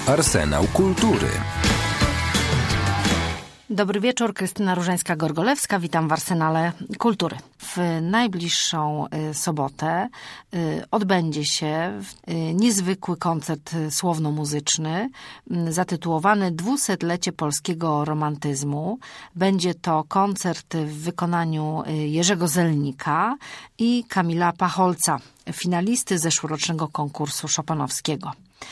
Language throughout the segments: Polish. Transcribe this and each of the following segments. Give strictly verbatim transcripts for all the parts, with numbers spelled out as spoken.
Arsenał Kultury. Dobry wieczór, Krystyna Różańska-Gorgolewska, witam w Arsenale Kultury. W najbliższą sobotę odbędzie się niezwykły koncert słowno-muzyczny zatytułowany Dwusetlecie polskiego romantyzmu. Będzie to koncert w wykonaniu Jerzego Zelnika i Kamila Pacholca, finalisty zeszłorocznego konkursu chopinowskiego.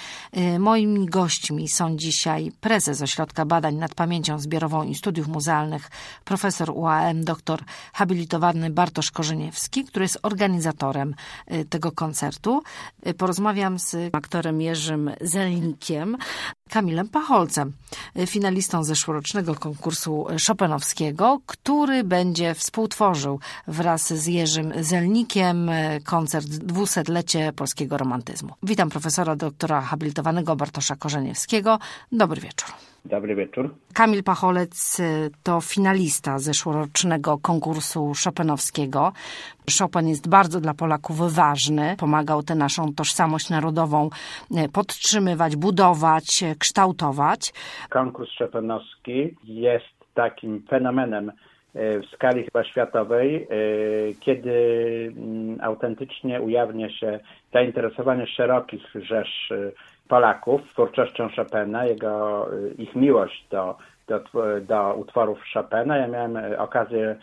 Moimi gośćmi są dzisiaj prezes Ośrodka Badań nad Pamięcią Zbiorową i Studiów Muzealnych, profesor U A M, doktor habilitowany Bartosz Korzeniewski, który jest organizatorem tego koncertu. Porozmawiam z aktorem Jerzym Zelnikiem, Kamilem Pacholcem, finalistą zeszłorocznego konkursu chopinowskiego, który będzie współtworzył wraz z Jerzym Zelnikiem koncert Dwusetlecie polskiego romantyzmu. Witam profesora doktora habilitowanego Bartosza Korzeniewskiego. Dobry wieczór. Dobry wieczór. Kamil Pacholec to finalista zeszłorocznego konkursu chopinowskiego. Chopin jest bardzo dla Polaków ważny. Pomagał tę naszą tożsamość narodową podtrzymywać, budować, kształtować. Konkurs chopinowski jest takim fenomenem w skali chyba światowej, kiedy autentycznie ujawnia się zainteresowanie szerokich rzesz Polaków twórczością Chopina, jego, ich miłość do, do, do utworów Chopina. Ja miałem okazję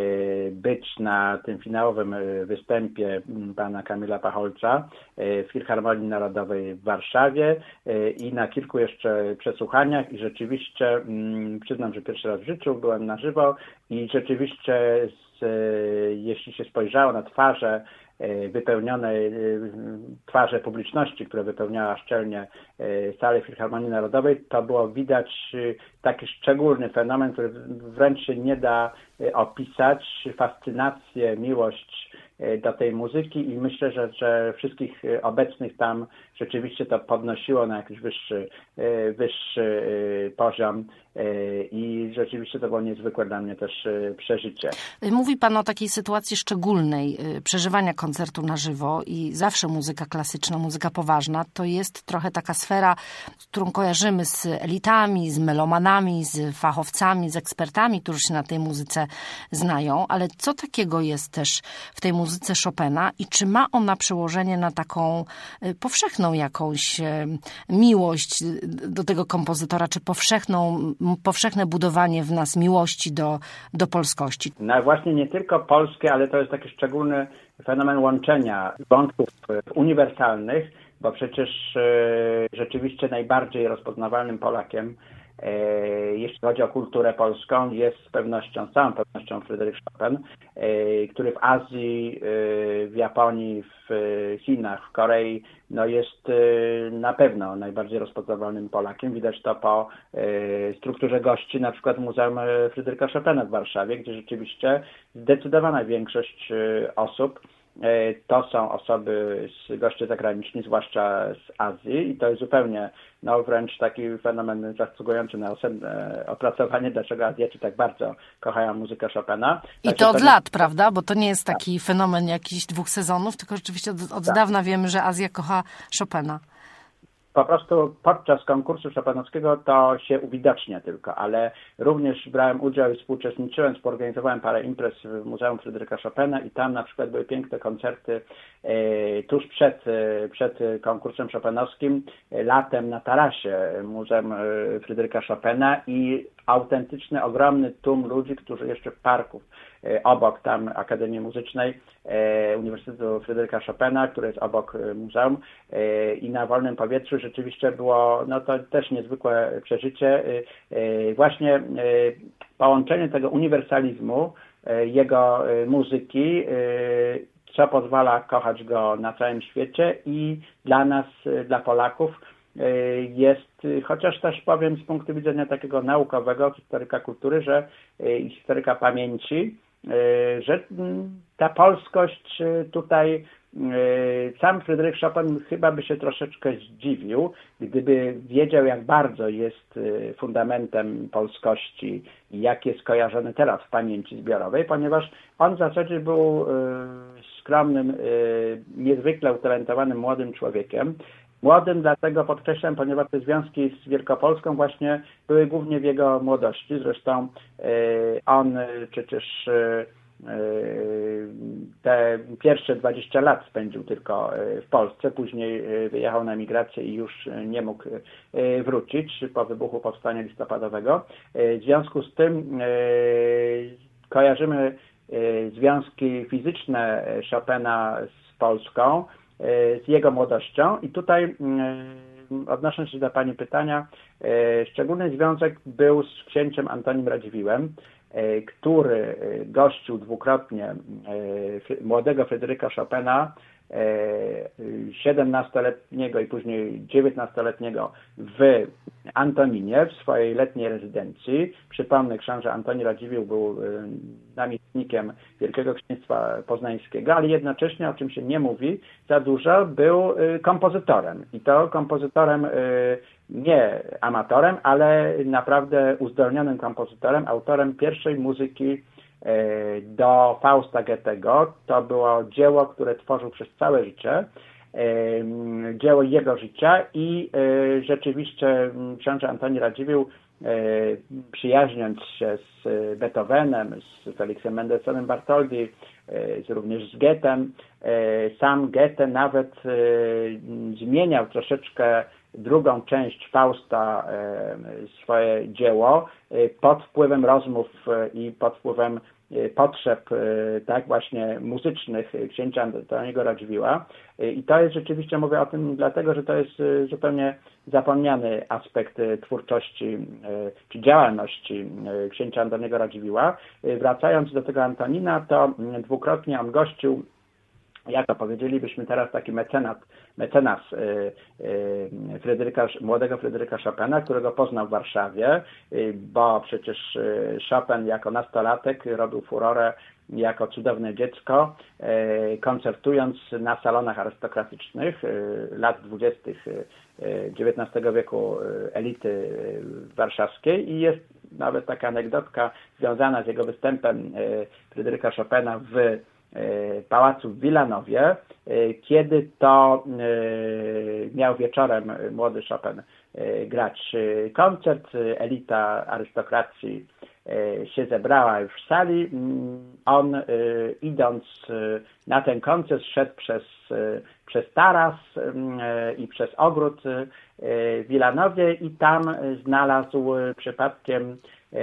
być na tym finałowym występie pana Kamila Pacholca w Filharmonii Narodowej w Warszawie i na kilku jeszcze przesłuchaniach i rzeczywiście, przyznam, że pierwszy raz w życiu byłem na żywo i rzeczywiście z, jeśli się spojrzało na twarze wypełnione, twarze publiczności, które wypełniała szczelnie salę Filharmonii Narodowej, to było widać taki szczególny fenomen, który wręcz się nie da opisać, fascynację, miłość do tej muzyki i myślę, że, że wszystkich obecnych tam rzeczywiście to podnosiło na jakiś wyższy, wyższy poziom i rzeczywiście to było niezwykłe dla mnie też przeżycie. Mówi Pan o takiej sytuacji szczególnej przeżywania koncertu na żywo i zawsze muzyka klasyczna, muzyka poważna to jest trochę taka sfera, którą kojarzymy z elitami, z melomanami, z fachowcami, z ekspertami, którzy się na tej muzyce znają, ale co takiego jest też w tej muzyce Chopina i czy ma ona przełożenie na taką powszechną jakąś miłość do tego kompozytora, czy powszechną, powszechne budowanie w nas miłości do, do polskości? No właśnie nie tylko polskie, ale to jest taki szczególny fenomen łączenia wątków uniwersalnych, bo przecież rzeczywiście najbardziej rozpoznawalnym Polakiem, jeśli chodzi o kulturę polską, jest z pewnością, z całą pewnością Fryderyk Chopin, który w Azji, w Japonii, w Chinach, w Korei no jest na pewno najbardziej rozpoznawalnym Polakiem. Widać to po strukturze gości na przykład Muzeum Fryderyka Chopina w Warszawie, gdzie rzeczywiście zdecydowana większość osób to są osoby, goście zagraniczni, zwłaszcza z Azji i to jest zupełnie, no wręcz taki fenomen zasługujący na osobne opracowanie, dlaczego Azjaci tak bardzo kochają muzykę Chopina. I to od to lat, nie... prawda? Bo to nie jest taki tak. fenomen jakichś dwóch sezonów, tylko rzeczywiście od, od tak. dawna wiemy, że Azja kocha Chopina. Po prostu podczas konkursu chopinowskiego to się uwidacznia tylko, ale również brałem udział i współuczestniczyłem, współorganizowałem parę imprez w Muzeum Fryderyka Chopina i tam na przykład były piękne koncerty e, tuż przed, e, przed konkursem chopinowskim, e, latem na tarasie Muzeum e, Fryderyka Chopina i autentyczny, ogromny tłum ludzi, którzy jeszcze w parku e, obok tam Akademii Muzycznej e, Uniwersytetu Fryderyka Chopina, który jest obok e, muzeum e, i na wolnym powietrzu rzeczywiście było, no to też niezwykłe przeżycie. E, e, właśnie e, połączenie tego uniwersalizmu, e, jego e, muzyki, e, co pozwala kochać go na całym świecie i dla nas, e, dla Polaków, jest, chociaż też powiem z punktu widzenia takiego naukowego, historyka kultury, że i historyka pamięci, że ta polskość tutaj, sam Fryderyk Chopin chyba by się troszeczkę zdziwił, gdyby wiedział, jak bardzo jest fundamentem polskości i jak jest kojarzony teraz w pamięci zbiorowej, ponieważ on w zasadzie był skromnym, niezwykle utalentowanym młodym człowiekiem, Młodym dlatego podkreślam, ponieważ te związki z Wielkopolską właśnie były głównie w jego młodości. Zresztą on przecież te pierwsze dwadzieścia lat spędził tylko w Polsce, później wyjechał na emigrację i już nie mógł wrócić po wybuchu powstania listopadowego. W związku z tym kojarzymy związki fizyczne Chopina z Polską, z jego młodością i tutaj odnosząc się do Pani pytania, szczególny związek był z księciem Antonim Radziwiłłem, który gościł dwukrotnie młodego Fryderyka Chopina, siedemnastoletniego i później dziewiętnastoletniego w Antoninie, w swojej letniej rezydencji. Przypomnę, książę Antoni Radziwiłł był namiestnikiem Wielkiego Księstwa Poznańskiego, ale jednocześnie, o czym się nie mówi za dużo, był kompozytorem. I to kompozytorem nie amatorem, ale naprawdę uzdolnionym kompozytorem, autorem pierwszej muzyki do Fausta Goethego. To było dzieło, które tworzył przez całe życie, dzieło jego życia i rzeczywiście książę Antoni Radziwiłł, przyjaźniąc się z Beethovenem, z Felixem Mendelssohnem Bartholdy, również z Goethem, sam Goethe nawet zmieniał troszeczkę drugą część Fausta, swoje dzieło, pod wpływem rozmów i pod wpływem potrzeb tak właśnie muzycznych księcia Antoniego Radziwiłła. I to jest rzeczywiście, mówię o tym dlatego, że to jest zupełnie zapomniany aspekt twórczości czy działalności księcia Antoniego Radziwiłła. Wracając do tego Antonina, to dwukrotnie on gościł, jak to powiedzielibyśmy teraz, taki mecenat, mecenas Fryderyka, młodego Fryderyka Chopina, którego poznał w Warszawie, bo przecież Chopin jako nastolatek robił furorę jako cudowne dziecko, koncertując na salonach arystokratycznych lat dwudziestych dziewiętnastego wieku elity warszawskiej i jest nawet taka anegdotka związana z jego występem Fryderyka Chopina w pałacu w Wilanowie, kiedy to miał wieczorem młody Chopin grać koncert, elita arystokracji się zebrała już w sali. On, idąc na ten koncert, szedł przez, przez taras i przez ogród w Wilanowie i tam znalazł przypadkiem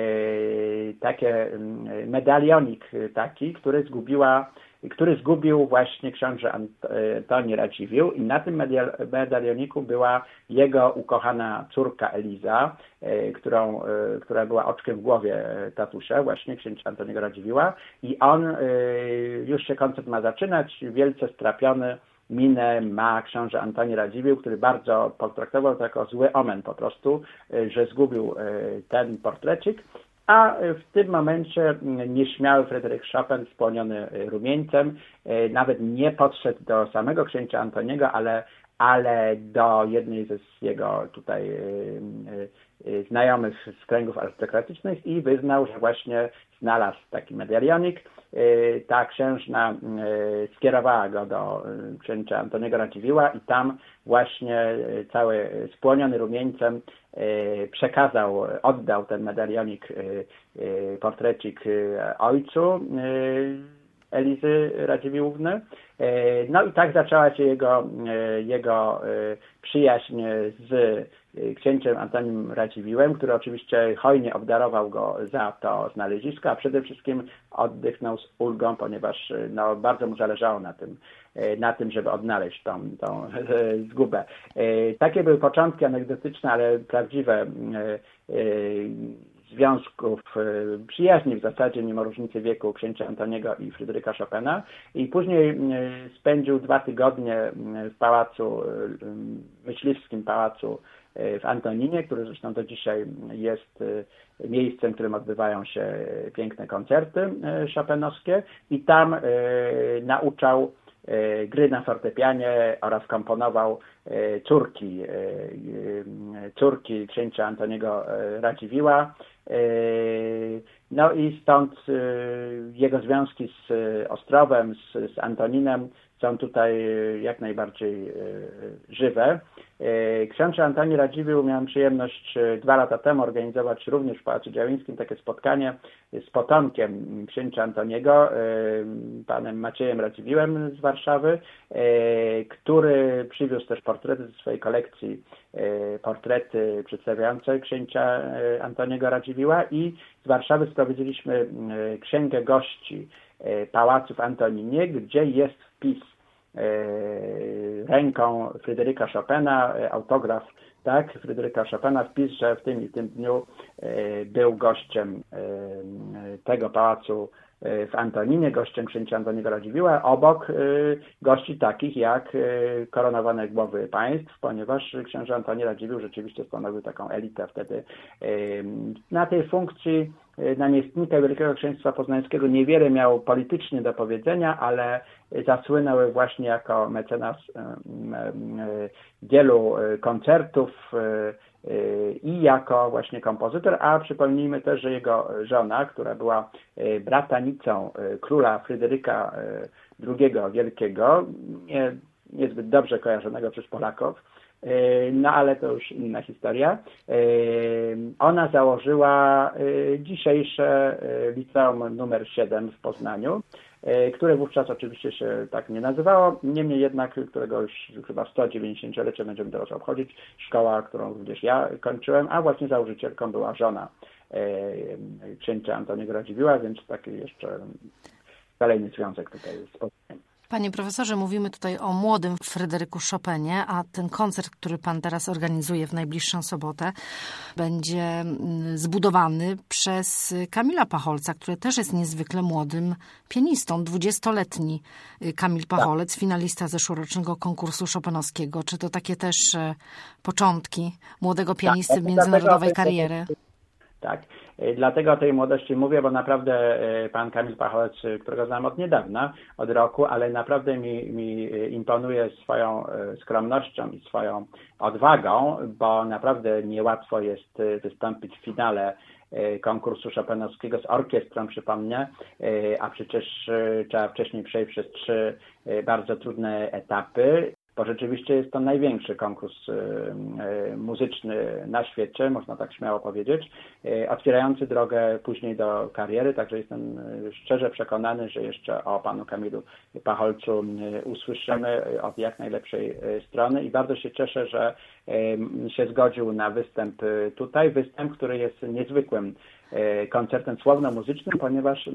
takie medalionik taki, który zgubiła który zgubił właśnie książę Antoni Radziwiłł i na tym medalioniku była jego ukochana córka Eliza, którą, która była oczkiem w głowie tatusia, właśnie księcia Antoniego Radziwiłła i on, już się koncert ma zaczynać, wielce strapiony minę ma książę Antoni Radziwiłł, który bardzo potraktował to jako zły omen po prostu, że zgubił ten portrecik. A w tym momencie nieśmiały Fryderyk Chopin, spłoniony rumieńcem, nawet nie podszedł do samego księcia Antoniego, ale, ale do jednej ze jego tutaj znajomych z kręgów arystokratycznych i wyznał, że właśnie znalazł taki medalionik. Ta księżna skierowała go do księcia Antoniego Radziwiłła i tam właśnie cały spłoniony rumieńcem przekazał, oddał ten medalionik, portrecik ojcu Elizy Radziwiłłówny. No i tak zaczęła się jego, jego przyjaźń z księciem Antonim Radziwiłłem, który oczywiście hojnie obdarował go za to znalezisko, a przede wszystkim oddychnął z ulgą, ponieważ no, bardzo mu zależało na tym, na tym, żeby odnaleźć tą, tą zgubę. Takie były początki anegdotyczne, ale prawdziwe związków przyjaźni w zasadzie, mimo różnicy wieku księcia Antoniego i Fryderyka Chopina. I później spędził dwa tygodnie w pałacu, myśliwskim pałacu w Antoninie, który zresztą do dzisiaj jest miejscem, w którym odbywają się piękne koncerty chopinowskie i tam nauczał gry na fortepianie oraz komponował córki, córki księcia Antoniego Radziwiłła. No i stąd jego związki z Ostrowem, z, z Antoninem są tutaj jak najbardziej żywe. Książę Antoni Radziwiłł miałem przyjemność dwa lata temu organizować również w Pałacu Działińskim takie spotkanie z potomkiem księcia Antoniego, panem Maciejem Radziwiłłem z Warszawy, który przywiózł też portrety ze swojej kolekcji, portrety przedstawiające księcia Antoniego Radziwiłła i z Warszawy sprowadziliśmy księgę gości Pałacu w Antoninie, gdzie jest wpis ręką Fryderyka Chopina, autograf, tak, Fryderyka Chopina, wpis, że w tym i tym dniu był gościem tego pałacu w Antoninie, gościem księcia Antoniego Radziwiłła, obok gości takich jak koronowane głowy państw, ponieważ książę Antoni Radziwiłł rzeczywiście stanowił taką elitę wtedy. Na tej funkcji namiestnika Wielkiego Księstwa Poznańskiego niewiele miał politycznie do powiedzenia, ale zasłynął właśnie jako mecenas wielu koncertów i jako właśnie kompozytor, a przypomnijmy też, że jego żona, która była bratanicą króla Fryderyka drugiego Wielkiego, nie, niezbyt dobrze kojarzonego przez Polaków, no ale to już inna historia. Ona założyła dzisiejsze liceum numer siedem w Poznaniu, które wówczas oczywiście się tak nie nazywało, niemniej jednak któregoś chyba sto dziewięćdziesięciolecie będziemy teraz obchodzić, szkoła, którą również ja kończyłem, a właśnie założycielką była żona księcia Antoniego Radziwiłła, więc taki jeszcze kolejny związek tutaj z Poznaniem. Panie profesorze, mówimy tutaj o młodym Fryderyku Chopinie, a ten koncert, który pan teraz organizuje w najbliższą sobotę, będzie zbudowany przez Kamila Pacholca, który też jest niezwykle młodym pianistą, dwudziestoletni Kamil Pacholec, tak. Finalista zeszłorocznego konkursu chopinowskiego. Czy to takie też początki młodego pianisty tak, międzynarodowej kariery? Tak, dlatego o tej młodości mówię, bo naprawdę pan Kamil Pacholec, którego znam od niedawna, od roku, ale naprawdę mi, mi imponuje swoją skromnością i swoją odwagą, bo naprawdę niełatwo jest wystąpić w finale konkursu chopinowskiego z orkiestrą, przypomnę, a przecież trzeba wcześniej przejść przez trzy bardzo trudne etapy. Bo rzeczywiście jest to największy konkurs muzyczny na świecie, można tak śmiało powiedzieć, otwierający drogę później do kariery, także jestem szczerze przekonany, że jeszcze o panu Kamilu Pacholcu usłyszymy od jak najlepszej strony i bardzo się cieszę, że się zgodził na występ tutaj, występ, który jest niezwykłym koncertem słowno-muzycznym, ponieważ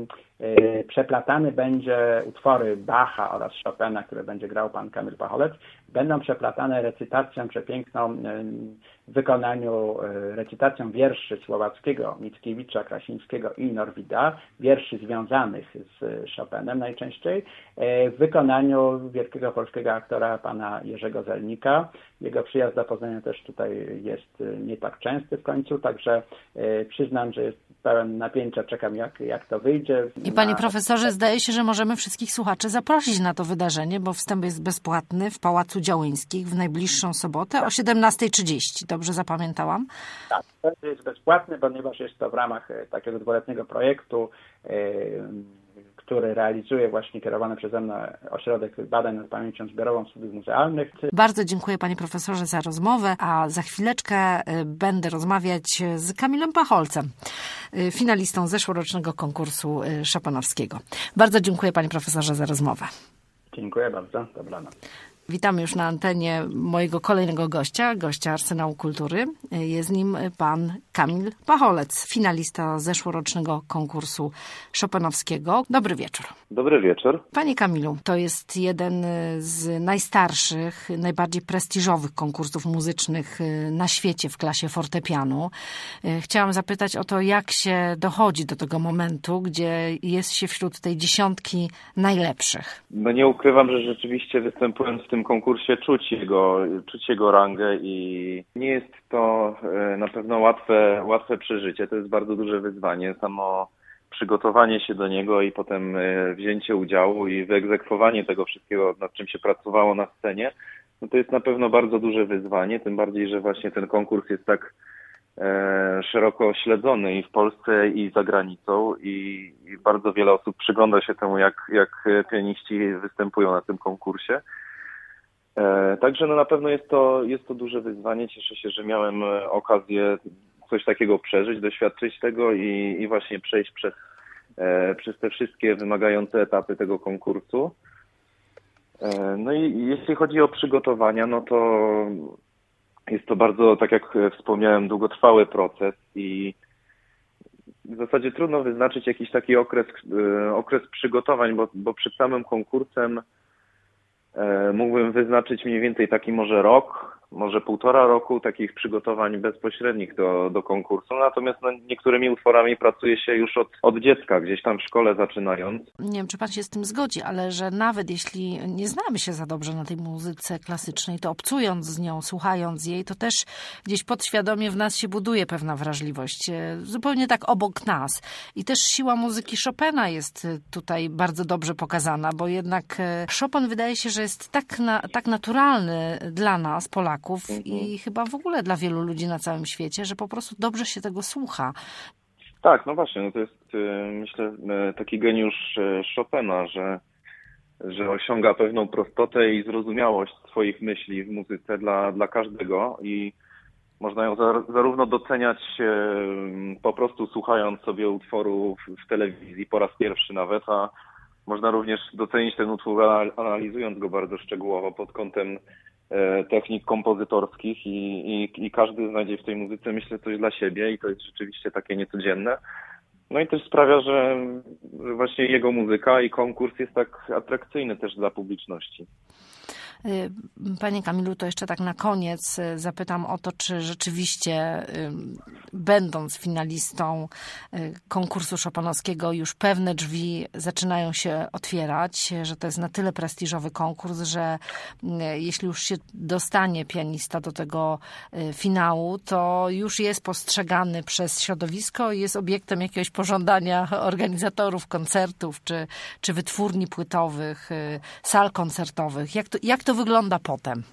przeplatany będzie utwory Bacha oraz Chopina, które będzie grał pan Kamil Pacholec, będą przeplatane recytacją przepiękną w wykonaniu, recytacją wierszy Słowackiego, Mickiewicza, Krasińskiego i Norwida, wierszy związanych z Chopinem najczęściej, w wykonaniu wielkiego polskiego aktora pana Jerzego Zelnika. Jego przyjazd do Poznania też tutaj jest nie tak częsty w końcu, także przyznam, że jest pełen napięcia, czekam jak, jak to wyjdzie. I panie profesorze, zdaje się, że możemy wszystkich słuchaczy zaprosić na to wydarzenie, bo wstęp jest bezpłatny w Pałacu Działyńskich w najbliższą sobotę tak. o siedemnasta trzydzieści. Dobrze zapamiętałam? Tak, to jest bezpłatny, ponieważ jest to w ramach takiego dwuletniego projektu, który realizuje właśnie kierowany przeze mnie Ośrodek Badań nad Pamięcią Zbiorową Studiów Muzealnych. Bardzo dziękuję panie profesorze za rozmowę, a za chwileczkę będę rozmawiać z Kamilem Pacholcem, finalistą zeszłorocznego konkursu chopinowskiego. Bardzo dziękuję panie profesorze za rozmowę. Dziękuję bardzo. Dobranoc. Witamy już na antenie mojego kolejnego gościa, gościa Arsenału Kultury. Jest nim pan Kamil Pacholec, finalista zeszłorocznego konkursu chopinowskiego. Dobry wieczór. Dobry wieczór. Panie Kamilu, to jest jeden z najstarszych, najbardziej prestiżowych konkursów muzycznych na świecie w klasie fortepianu. Chciałam zapytać o to, jak się dochodzi do tego momentu, gdzie jest się wśród tej dziesiątki najlepszych. No nie ukrywam, że rzeczywiście występując w tym konkursie czuć jego, czuć jego rangę i nie jest to na pewno łatwe, łatwe przeżycie. To jest bardzo duże wyzwanie. Samo przygotowanie się do niego i potem wzięcie udziału i wyegzekwowanie tego wszystkiego, nad czym się pracowało na scenie, no to jest na pewno bardzo duże wyzwanie, tym bardziej, że właśnie ten konkurs jest tak szeroko śledzony i w Polsce, i za granicą, i, i bardzo wiele osób przygląda się temu, jak, jak pianiści występują na tym konkursie. Także no na pewno jest to, jest to duże wyzwanie. Cieszę się, że miałem okazję coś takiego przeżyć, doświadczyć tego i, i właśnie przejść przez, przez te wszystkie wymagające etapy tego konkursu. No i jeśli chodzi o przygotowania, no to jest to bardzo, tak jak wspomniałem, długotrwały proces i w zasadzie trudno wyznaczyć jakiś taki okres, okres przygotowań, bo, bo przed samym konkursem mógłbym wyznaczyć mniej więcej taki może rok, może półtora roku takich przygotowań bezpośrednich do, do konkursu. Natomiast no, niektórymi utworami pracuje się już od, od dziecka, gdzieś tam w szkole zaczynając. Nie wiem, czy pan się z tym zgodzi, ale że nawet jeśli nie znamy się za dobrze na tej muzyce klasycznej, to obcując z nią, słuchając jej, to też gdzieś podświadomie w nas się buduje pewna wrażliwość, zupełnie tak obok nas. I też siła muzyki Chopina jest tutaj bardzo dobrze pokazana, bo jednak Chopin wydaje się, że jest tak, na, tak naturalny dla nas, Polaków, i chyba w ogóle dla wielu ludzi na całym świecie, że po prostu dobrze się tego słucha. Tak, no właśnie, no to jest myślę taki geniusz Chopina, że, że osiąga pewną prostotę i zrozumiałość swoich myśli w muzyce dla, dla każdego i można ją zarówno doceniać po prostu słuchając sobie utworu w, w telewizji po raz pierwszy nawet, a można również docenić ten utwór analizując go bardzo szczegółowo pod kątem technik kompozytorskich i, i, i każdy znajdzie w tej muzyce, myślę, coś dla siebie i to jest rzeczywiście takie niecodzienne. No i też sprawia, że właśnie jego muzyka i konkurs jest tak atrakcyjny też dla publiczności. Panie Kamilu, to jeszcze tak na koniec zapytam o to, czy rzeczywiście będąc finalistą konkursu chopinowskiego już pewne drzwi zaczynają się otwierać, że to jest na tyle prestiżowy konkurs, że jeśli już się dostanie pianista do tego finału, to już jest postrzegany przez środowisko i jest obiektem jakiegoś pożądania organizatorów koncertów czy, czy wytwórni płytowych, sal koncertowych. Jak to, jak to wygląda potem?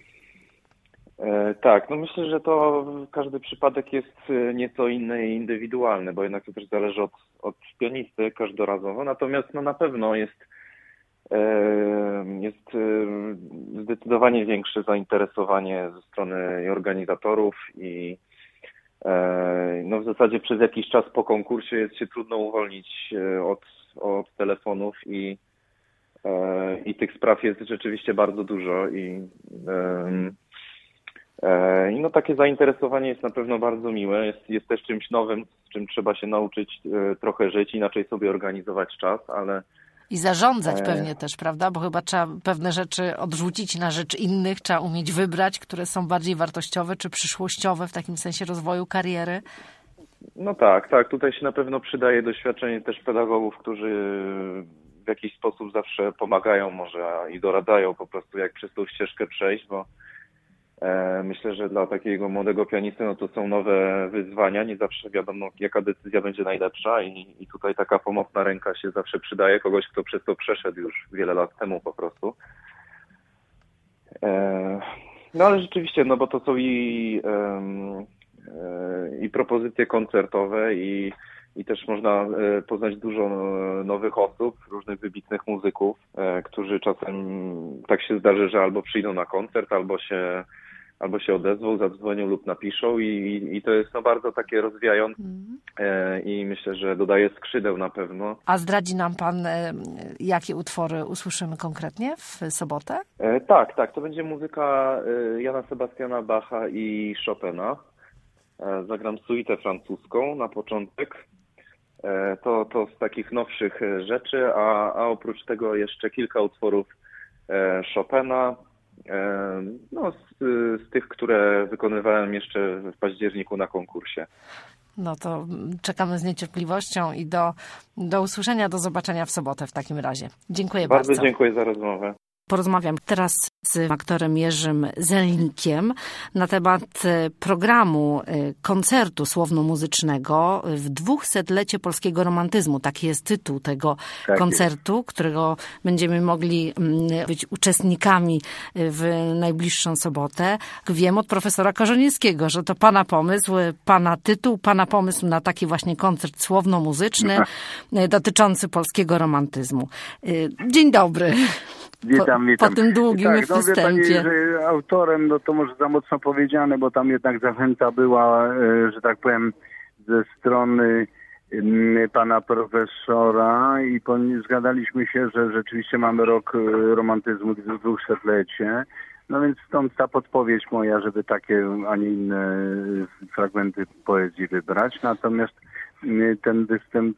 E, tak, no myślę, że to każdy przypadek jest nieco inny i indywidualny, bo jednak to też zależy od, od pianisty każdorazowo, natomiast no na pewno jest, e, jest e, zdecydowanie większe zainteresowanie ze strony organizatorów i e, no w zasadzie przez jakiś czas po konkursie jest się trudno uwolnić od, od telefonów i I tych spraw jest rzeczywiście bardzo dużo i, i no takie zainteresowanie jest na pewno bardzo miłe. Jest, jest też czymś nowym, z czym trzeba się nauczyć trochę żyć, inaczej sobie organizować czas, ale... I zarządzać pewnie też, prawda? Bo chyba trzeba pewne rzeczy odrzucić na rzecz innych, trzeba umieć wybrać, które są bardziej wartościowe czy przyszłościowe w takim sensie rozwoju kariery. No tak, tak. Tutaj się na pewno przydaje doświadczenie też pedagogów, którzy w jakiś sposób zawsze pomagają może i doradzają po prostu, jak przez tą ścieżkę przejść, bo e, myślę, że dla takiego młodego pianisty no to są nowe wyzwania, nie zawsze wiadomo, jaka decyzja będzie najlepsza i, i tutaj taka pomocna ręka się zawsze przydaje, kogoś, kto przez to przeszedł już wiele lat temu po prostu. E, no ale rzeczywiście, no bo to są i, e, i propozycje koncertowe i I też można poznać dużo nowych osób, różnych wybitnych muzyków, którzy czasem tak się zdarzy, że albo przyjdą na koncert, albo się, albo się odezwą, zadzwonią lub napiszą i, i to jest no bardzo takie rozwijające mm. i myślę, że dodaje skrzydeł na pewno. A zdradzi nam pan, jakie utwory usłyszymy konkretnie w sobotę? Tak, tak. To będzie muzyka Jana Sebastiana Bacha i Chopina. Zagram suitę francuską na początek. To, to z takich nowszych rzeczy, a, a oprócz tego jeszcze kilka utworów Chopina, no, z, z tych, które wykonywałem jeszcze w październiku na konkursie. No to czekamy z niecierpliwością i do, do usłyszenia, do zobaczenia w sobotę w takim razie. Dziękuję bardzo. Bardzo dziękuję za rozmowę. Porozmawiam teraz z aktorem Jerzym Zelinkiem na temat programu koncertu słowno-muzycznego w dwusetlecie polskiego romantyzmu. Taki jest tytuł tego tak koncertu, jest. Którego będziemy mogli być uczestnikami w najbliższą sobotę. Wiem od profesora Korzeniewskiego, że to pana pomysł, pana tytuł, pana pomysł na taki właśnie koncert słowno-muzyczny dotyczący polskiego romantyzmu. Dzień dobry. Witam, witam. Po tym długim tak, no, występie. Wie pani, że autorem, no to może za mocno powiedziane, bo tam jednak zachęta była, że tak powiem, ze strony pana profesora i zgadaliśmy się, że rzeczywiście mamy rok romantyzmu, dwusetlecie. No więc stąd ta podpowiedź moja, żeby takie, a nie inne fragmenty poezji wybrać. Natomiast ten występ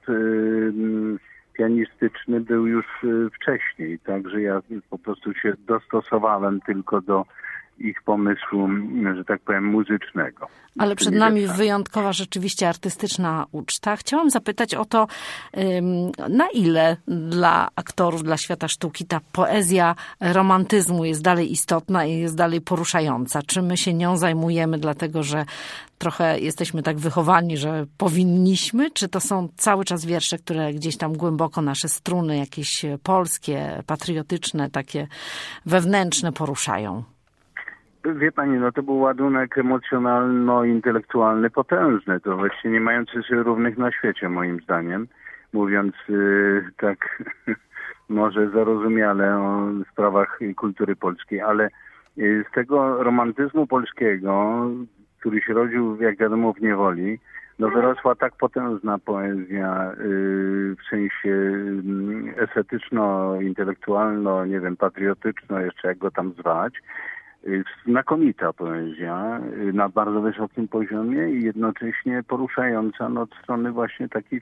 pianistyczny był już wcześniej, także ja po prostu się dostosowałem tylko do ich pomysłu, że tak powiem, muzycznego. Ale przed nami wyjątkowa, rzeczywiście artystyczna uczta. Chciałam zapytać o to, na ile dla aktorów, dla świata sztuki ta poezja romantyzmu jest dalej istotna i jest dalej poruszająca. Czy my się nią zajmujemy dlatego, że trochę jesteśmy tak wychowani, że powinniśmy? Czy to są cały czas wiersze, które gdzieś tam głęboko nasze struny jakieś polskie, patriotyczne, takie wewnętrzne poruszają? Wie pani, no to był ładunek emocjonalno-intelektualny potężny, to właściwie nie mający się równych na świecie, moim zdaniem, mówiąc yy, tak może zarozumiale o sprawach kultury polskiej, ale yy, z tego romantyzmu polskiego, który się rodził, jak wiadomo, w niewoli, no wyrosła tak potężna poezja yy, w sensie yy, estetyczno-intelektualno, nie wiem, patriotyczno, jeszcze jak go tam zwać, znakomita poezja na bardzo wysokim poziomie i jednocześnie poruszająca no, od strony właśnie takiej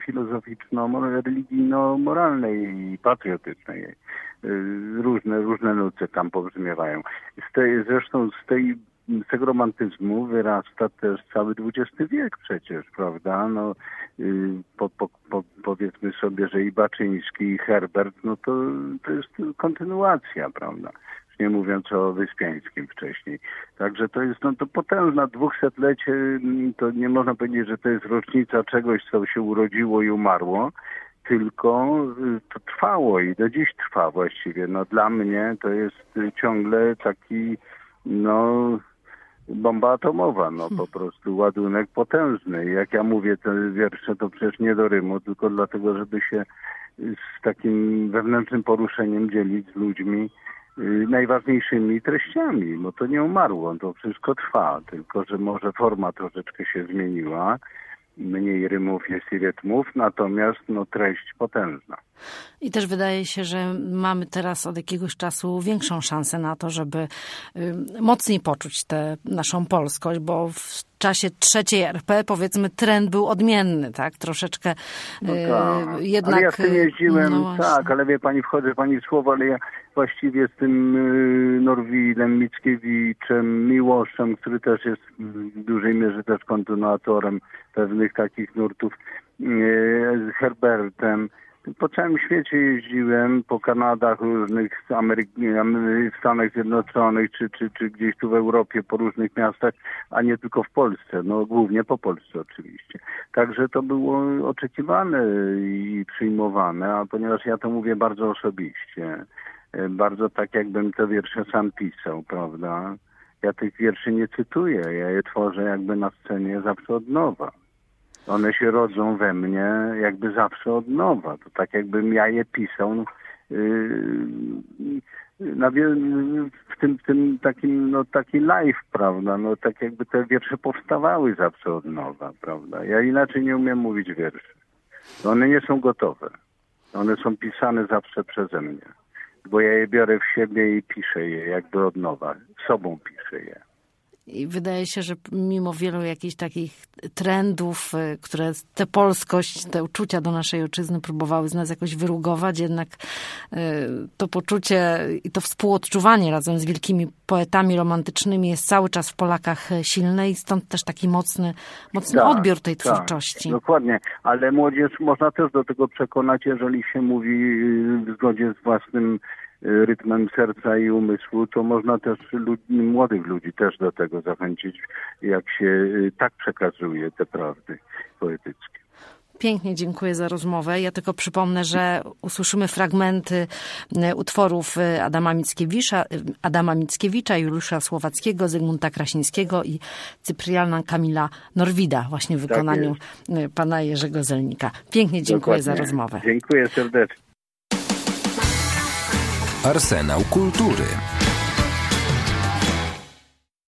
filozoficzno-religijno-moralnej i patriotycznej. Różne, różne nuty tam pobrzmiewają. Z tej, zresztą z, tej, z tego romantyzmu wyrasta też cały dwudziesty wiek przecież, prawda? No, po, po, po, powiedzmy sobie, że i Baczyński, i Herbert, no to, to jest kontynuacja, prawda? Nie mówiąc o Wyspiańskim wcześniej. Także to jest no to potężna dwusetlecie, to nie można powiedzieć, że to jest rocznica czegoś, co się urodziło i umarło, tylko to trwało i do dziś trwa właściwie. No dla mnie to jest ciągle taki, no bomba atomowa, no po prostu ładunek potężny. Jak ja mówię te wiersze, to przecież nie do rymu, tylko dlatego, żeby się z takim wewnętrznym poruszeniem dzielić z ludźmi najważniejszymi treściami, bo to nie umarło, to wszystko trwa, tylko że może forma troszeczkę się zmieniła, mniej rymów jest i rytmów, natomiast no treść potężna. I też wydaje się, że mamy teraz od jakiegoś czasu większą szansę na to, żeby mocniej poczuć tę naszą polskość, bo w czasie trzeciej R P powiedzmy trend był odmienny, tak? Troszeczkę no tak. y, jednak... Ale ja z tym jeździłem, no tak, ale wie pani, wchodzę pani w słowo, ale ja właściwie z tym y, Norwidem, Mickiewiczem, Miłoszem, który też jest w dużej mierze też kontynuatorem pewnych takich nurtów, y, z Herbertem. Po całym świecie jeździłem, po Kanadach różnych, Amery- w Stanach Zjednoczonych, czy, czy, czy gdzieś tu w Europie, po różnych miastach, a nie tylko w Polsce, no głównie po Polsce oczywiście. Także to było oczekiwane i przyjmowane, a ponieważ ja to mówię bardzo osobiście, bardzo tak jakbym te wiersze sam pisał, prawda? Ja tych wierszy nie cytuję, ja je tworzę jakby na scenie zawsze od nowa. One się rodzą we mnie jakby zawsze od nowa. To tak jakbym ja je pisał no, yy, na, w tym, tym takim, no, taki live, prawda? No tak jakby te wiersze powstawały zawsze od nowa, prawda? Ja inaczej nie umiem mówić wierszy. One nie są gotowe. One są pisane zawsze przeze mnie. Bo ja je biorę w siebie i piszę je jakby od nowa. Sobą piszę je. I wydaje się, że mimo wielu jakichś takich trendów, które tę polskość, te uczucia do naszej ojczyzny próbowały z nas jakoś wyrugować, jednak to poczucie i to współodczuwanie razem z wielkimi poetami romantycznymi jest cały czas w Polakach silne i stąd też taki mocny, mocny tak, odbiór tej tak, twórczości. Dokładnie, ale młodzież można też do tego przekonać, jeżeli się mówi w zgodzie z własnym rytmem serca i umysłu, to można też ludzi, młodych ludzi też do tego zachęcić, jak się tak przekazuje te prawdy poetyckie. Pięknie dziękuję za rozmowę. Ja tylko przypomnę, że usłyszymy fragmenty utworów Adama Mickiewicza, Adama Mickiewicza, Juliusza Słowackiego, Zygmunta Krasińskiego i Cypriana Kamila Norwida, właśnie w wykonaniu tak pana Jerzego Zelnika. Pięknie dziękuję Dokładnie. za rozmowę. Dziękuję serdecznie. Arsenał Kultury.